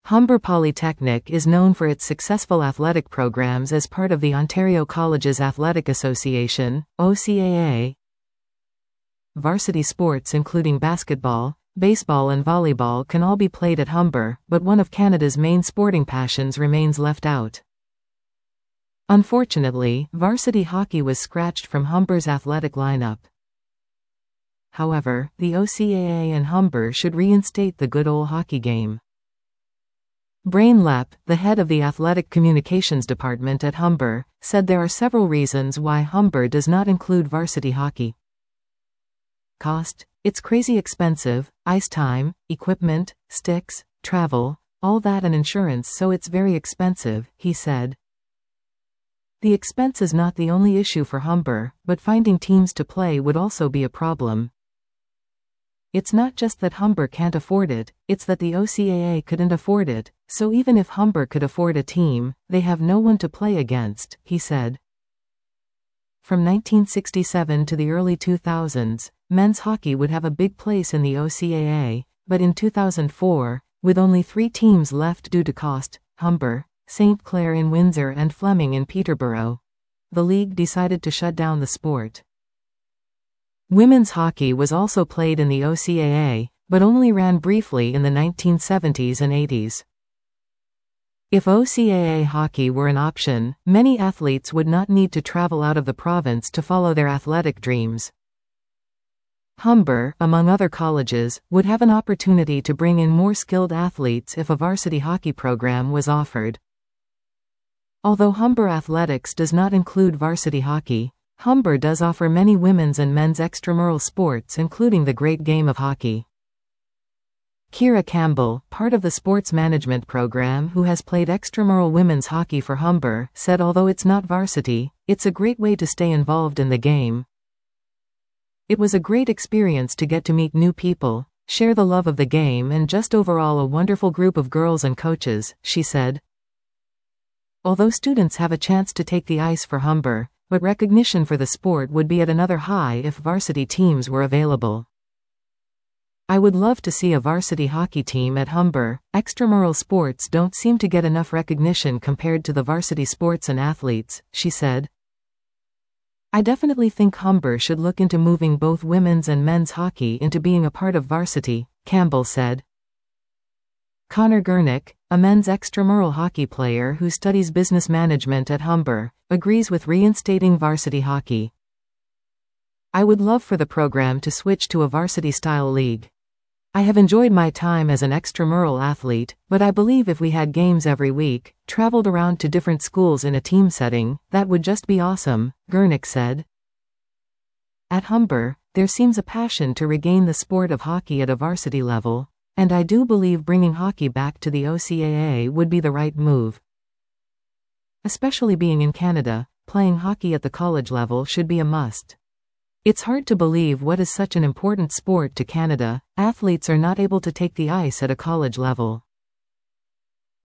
Humber Polytechnic is known for its successful athletic programs as part of the Ontario Colleges Athletic Association, OCAA. Varsity sports including basketball, baseball and volleyball can all be played at Humber, but one of Canada's main sporting passions remains left out. Unfortunately, varsity hockey was scratched from Humber's athletic lineup. However, the OCAA and Humber should reinstate the good old hockey game. Brain Lepp, the head of the Athletic Communications Department at Humber, said there are several reasons why Humber does not include varsity hockey. Cost: it's crazy expensive, ice time, equipment, sticks, travel, all that and insurance, so it's very expensive, he said. The expense is not the only issue for Humber, but finding teams to play would also be a problem. It's not just that Humber can't afford it, it's that the OCAA couldn't afford it, so even if Humber could afford a team, they have no one to play against, he said. From 1967 to the early 2000s, men's hockey would have a big place in the OCAA, but in 2004, with only 3 teams left due to cost, Humber, St. Clair in Windsor and Fleming in Peterborough, the league decided to shut down the sport. Women's hockey was also played in the OCAA, but only ran briefly in the 1970s and 80s. If OCAA hockey were an option, many athletes would not need to travel out of the province to follow their athletic dreams. Humber, among other colleges, would have an opportunity to bring in more skilled athletes if a varsity hockey program was offered. Although Humber Athletics does not include varsity hockey, Humber does offer many women's and men's extramural sports, including the great game of hockey. Kira Campbell, part of the sports management program who has played extramural women's hockey for Humber, said although it's not varsity, it's a great way to stay involved in the game. It was a great experience to get to meet new people, share the love of the game and just overall a wonderful group of girls and coaches, she said. Although students have a chance to take the ice for Humber, but recognition for the sport would be at another high if varsity teams were available. I would love to see a varsity hockey team at Humber. Extramural sports don't seem to get enough recognition compared to the varsity sports and athletes, she said. I definitely think Humber should look into moving both women's and men's hockey into being a part of varsity, Campbell said. Connor Gurnick, a men's extramural hockey player who studies business management at Humber, agrees with reinstating varsity hockey. I would love for the program to switch to a varsity-style league. I have enjoyed my time as an extramural athlete, but I believe if we had games every week, traveled around to different schools in a team setting, that would just be awesome, Gurnick said. At Humber, there seems a passion to regain the sport of hockey at a varsity level, and I do believe bringing hockey back to the OCAA would be the right move. Especially being in Canada, playing hockey at the college level should be a must. It's hard to believe what is such an important sport to Canada, athletes are not able to take the ice at a college level.